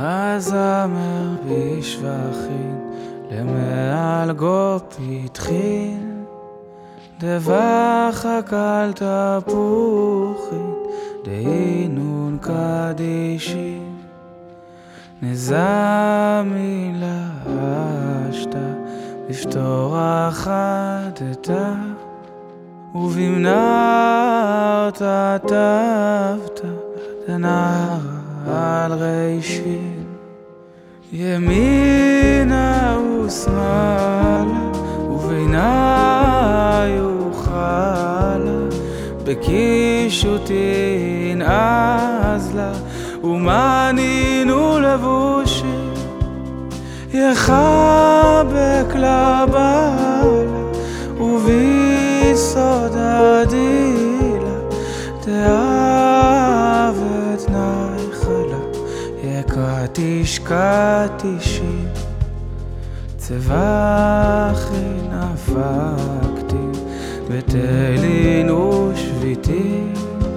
הזמר בשבחין למעל גו פתחין דבחק על תפוחין דהינון קדישין נזמין להשתה בפתור אחדתה ובמנהר תטבת דנהר על רישין ימינה ושמאלה ובינה יוכלה בקישוטין אזלה ומנינו לבושים יחבק לבעלה וביסוד הדילה תאהבת נחלה יקטיש קטישים צבחין הפקתים בתלין ושביתים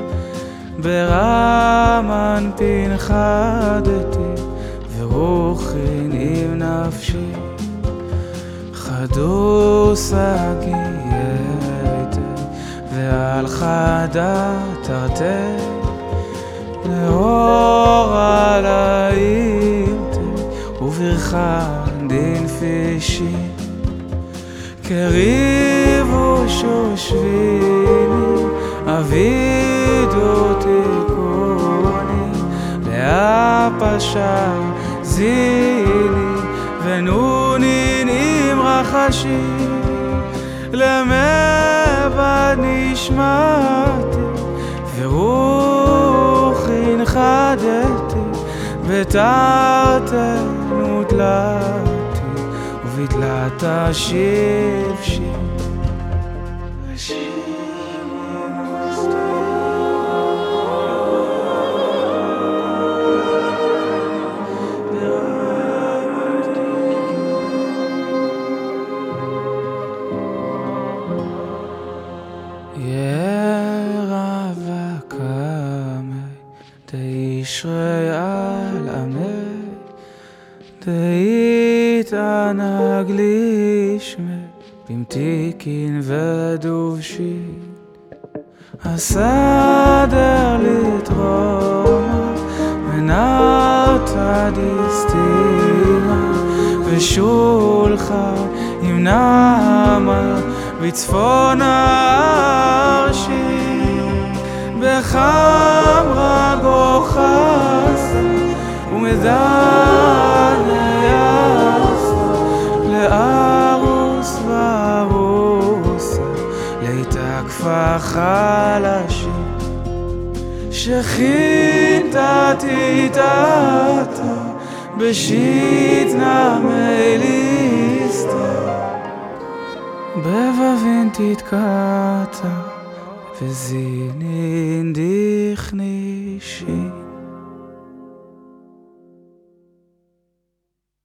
ברמן פנחדתי ורוחין עם נפשי חדו סגי יתה ועל חדה תרתי לאור על האימתי וברחן דין פישי קריבו שושביני אבידו תיקוני להפשה זיני ונונין עם רחשי למבד נשמעתי ורוחין חדתי ותרתנו דלתי ובתלת השבשי תשרי על עמי תהתענג לשמי במתיקין ודובשין הסדר לתרומה מנרתא דיסתימה ושולחה עם נעמה בצפון הארשין בחמרה גוחסה ומדן יעשה לארוס וארוסה להתקפה חלשים שכינתה תיתתה בשיטנה מליסתה בבבין תתקעתה וזינין דכנישי